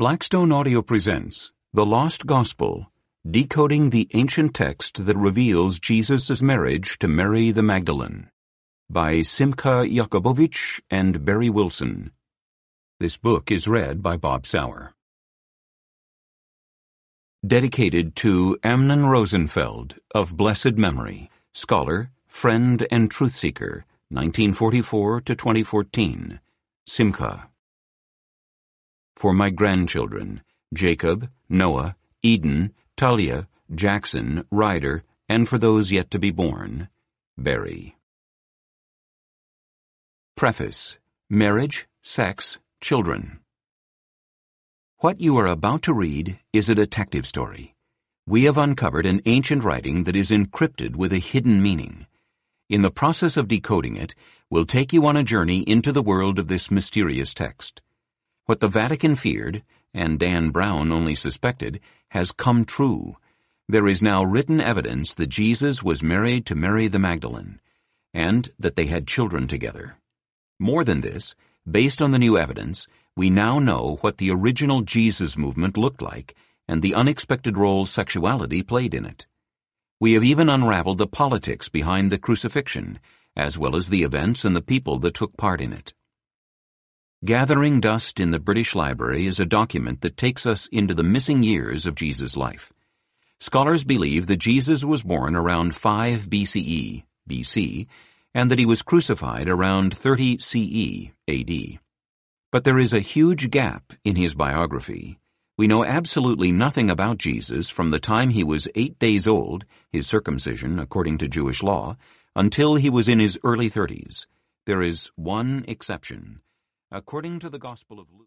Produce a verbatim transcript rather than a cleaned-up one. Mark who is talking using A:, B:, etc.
A: Blackstone Audio presents The Lost Gospel, Decoding the Ancient Text that Reveals Jesus' Marriage to Mary the Magdalene, by Simcha Yakubovich and Barry Wilson. This book is read by Bob Sauer. Dedicated to Amnon Rosenfeld, of blessed memory, scholar, friend, and truth seeker, nineteen forty-four to twenty fourteen. Simcha. For my grandchildren, Jacob, Noah, Eden, Talia, Jackson, Ryder, and for those yet to be born, Barry. Preface. Marriage, Sex, Children. What you are about to read is a detective story. We have uncovered an ancient writing that is encrypted with a hidden meaning. In the process of decoding it, we'll take you on a journey into the world of this mysterious text. What the Vatican feared, and Dan Brown only suspected, has come true. There is now written evidence that Jesus was married to Mary the Magdalene, and that they had children together. More than this, based on the new evidence, we now know what the original Jesus movement looked like and the unexpected role sexuality played in it. We have even unraveled the politics behind the crucifixion, as well as the events and the people that took part in it. Gathering Dust in the British Library is a document that takes us into the missing years of Jesus' life. Scholars believe that Jesus was born around five B C E, B C, and that he was crucified around thirty C E, A D. But there is a huge gap in his biography. We know absolutely nothing about Jesus from the time he was eight days old, his circumcision according to Jewish law, until he was in his early thirties. There is one exception. According to the Gospel of Luke,